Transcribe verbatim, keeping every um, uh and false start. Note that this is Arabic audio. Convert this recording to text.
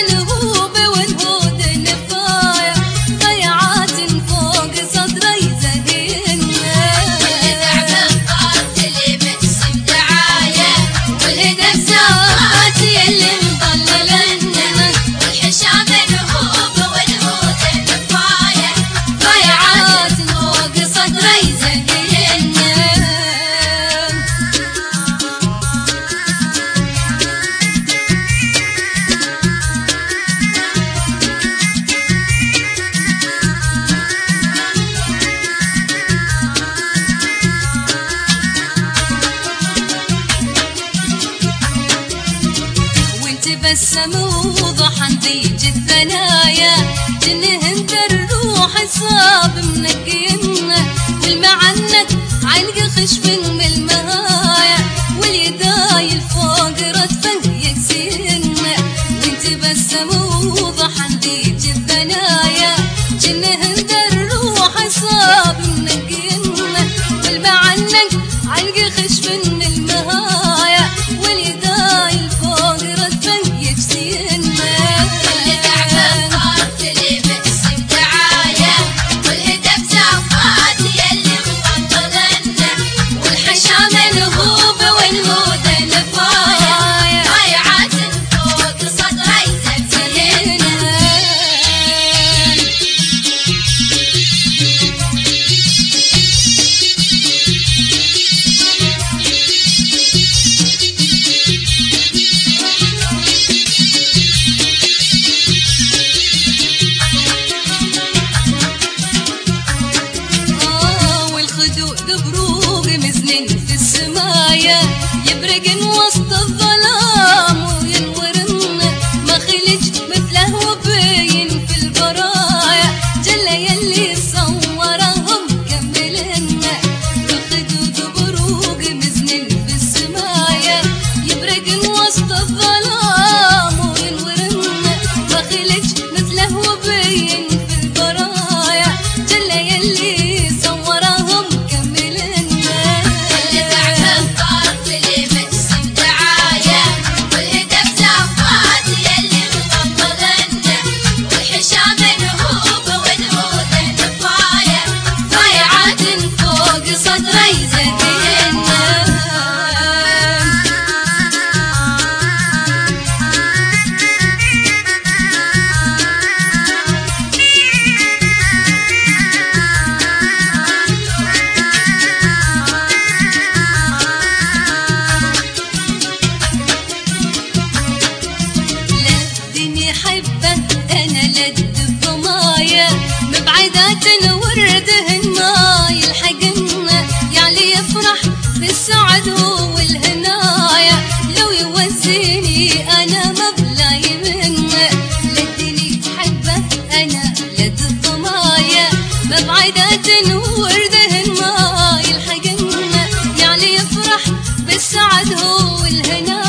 منهوب ونهود نفايا ضيعات فوق صدري زهين والتعبان طارت اللي بتسم دعايا والهدف زوات يلي مضللنا والحشام منهوب ونهود نفايا ضيعات فوق صدري زهين بسم وضحن ذيج الثنايا جنهن الروح صاب منقينا والمعنك علق خشب من المهايا واليداي الفوق رتفه يكسينا وانت بسم وضحن ذيج الثنايا جنهن الروح صاب منقينا والمعنك علق خشب من المهايا واليداي الفوق رتفه والتعبان طارت اللي بتسم دعايا والهدف زوات يلي مضللنا والحشام منهوب والهود نفايا ضيعات فوق صدري زهين بروق مزنين في السمايا يبرقن وسط الظلام وينورن ما خلج مثله وبين في البرايا جل يلي صورهم كملن الخدود بروق مزنين في السمايا يبرقن وسط الظلام وينورن ما خلج مثله وبين في البرايا جل يلي صورهم مبعدات وردهن ما يلحقنا يعني يفرح بالسعد هو والهنايا لو يوزيني انا مبلاي منه لدني حبه انا لد الضمايا مبعدات وردهن ما يلحقنا يعني يفرح بالسعد هو والهنايا